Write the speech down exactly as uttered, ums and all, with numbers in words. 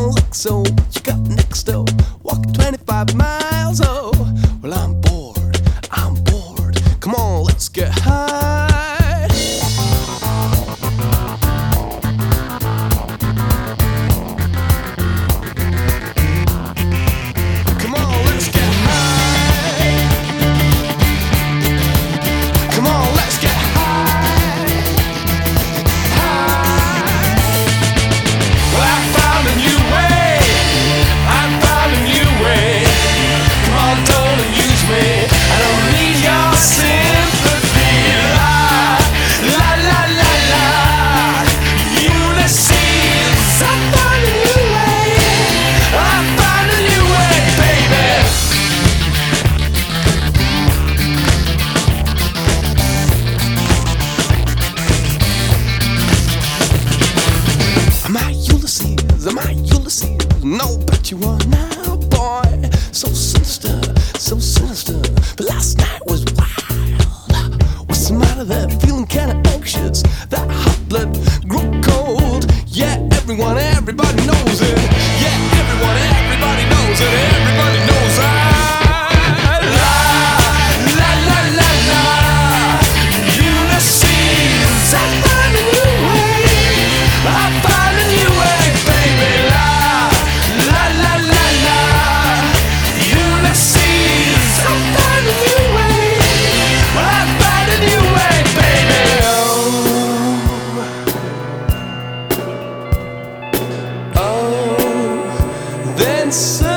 don't look so. What you got next door? Walk twenty-five miles. Oh, well, I'm bored. I'm bored. Come on, let's get high. Come on, let's get high. Come on, let's get high. High. Well, I found a new way. I found a new way. Come on, don't abuse me. I don't need your sympathy. La, la, la, la, la. Ulysses, I found a new way. I found a new way, baby. Am I Ulysses? Am I Ulysses? No, but you are now, boy. So sinister, so sinister. But last night was wild. What's the matter there? Feeling kinda anxious. That hot blood grew cold. Yeah, everyone, everybody knows it. Yeah, everyone, everybody knows it. Everybody knows I. La, la, la, la, la. Ulysses, I found a new way. I found a new way, baby. La, la, la, la, la. Ulysses, I found a new way. I found a new way, baby. Oh, oh, then so.